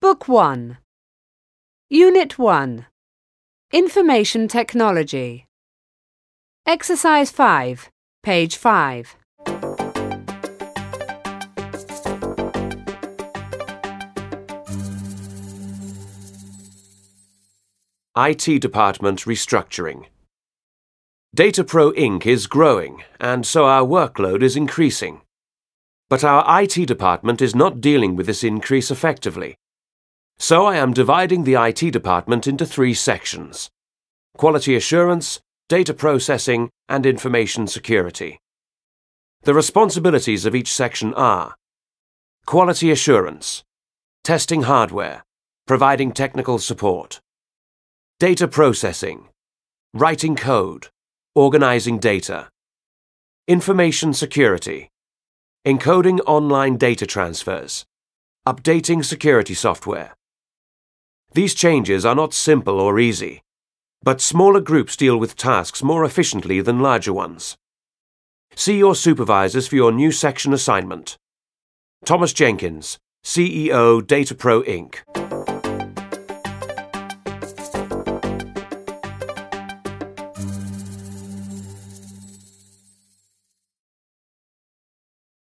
Book 1. Unit 1. Information Technology. Exercise 5, page 5. IT department restructuring. DataPro Inc. is growing, and so our workload is increasing. But our IT department is not dealing with this increase effectively. So I am dividing the IT department into 3 sections: quality assurance, data processing, and information security. The responsibilities of each section are: quality assurance, testing hardware, providing technical support; data processing, writing code, organizing data; information security, encoding online data transfers, updating security software. These changes are not simple or easy, but smaller groups deal with tasks more efficiently than larger ones. See your supervisors for your new section assignment. Thomas Jenkins, CEO, DataPro Inc.